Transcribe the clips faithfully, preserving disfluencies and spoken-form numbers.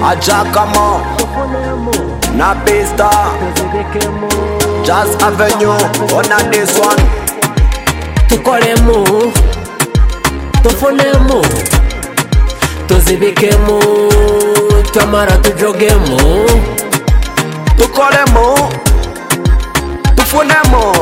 Ajakamo na Pista Jazz Avenue on this one. Tukolemu, tufunemu, tuzibikemu, twamara tujogemu. Tukolemu, tufunemu,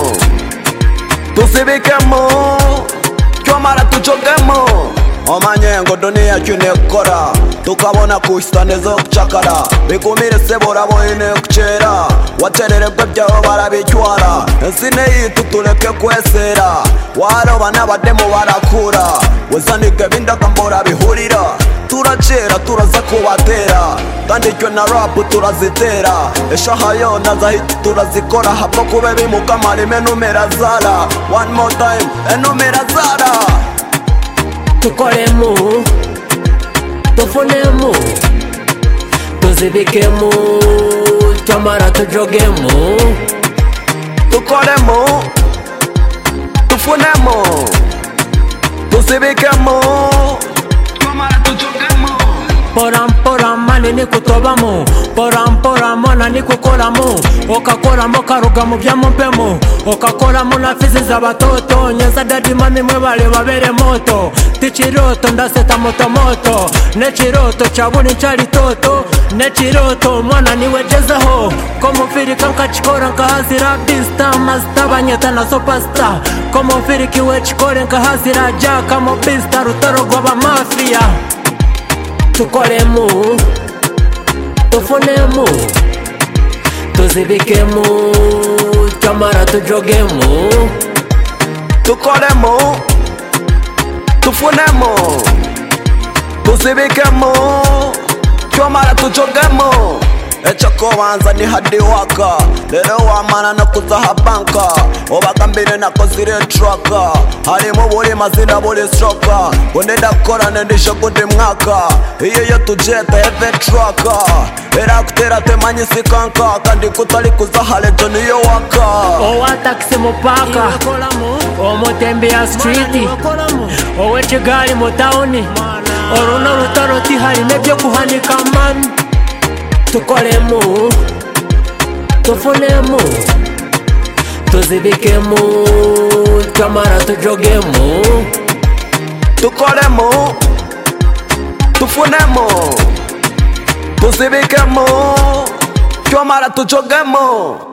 tuzibikemu, twamara tujogemu. Omanyengo dunia kinekora tukabona kuistaneza kuchakara bikumire sebora boine kuchera waterere byaho barabicywara ensine yitu tureke kwesera waro bana bademo barakura wezanike bindakambora bihurira turacera turaza kubatera kandi cyo na rap turazitera eshahayo nazahita turazikora hapfa kube bimukamara imenumera zara one more time enumera zara. Tukolemu, tufunemu, tuzibikemu, twamara tujogemu. Tukolemu, tufunemu, tuzibikemu, twamara tujogemu. Poram poram mani ni kutobamu, poram poram mona ni kukoramu. Okakoramu karuga mu byamumpemu, okakoramu na fizi z'abatoto. Nyeza dadi mami mwe bale babere moto, tichiroto ndaseta moto moto. Nechiroto chabuni nchari toto, nechiroto mwana niwejezeho. Komo firi kanka chikora nkahazira Pista master banyeta na superstar. Komo firi kiwe chikore nkahazira Jaka mo Pista rutoro gwaba mafia. Tukolemu, tufunemu, tuzibikemu, twamara tujogemu. Tukolemu, tufunemu, tuzibikemu, twamara tujogemu. Echako wanza ni hadi waka lero wamana no kuzaha banka obagambire nako zire trucka harimo buri mazina buri stroka onde dakora nendisha kundi mwaka iyo yo tujeta eve trucka era kutera temanyi sikanka kandi kutali kuzahale joni yo waka owa taxi mupaka omotembea street owe chigali mu town oruna rutaro tihari nebyo kuhanika man. Tukolemu, tufunemu, tuzibikemu, twamara tujogemu. Tukolemu, tufunemu, tuzibikemu, twamara tujogemu.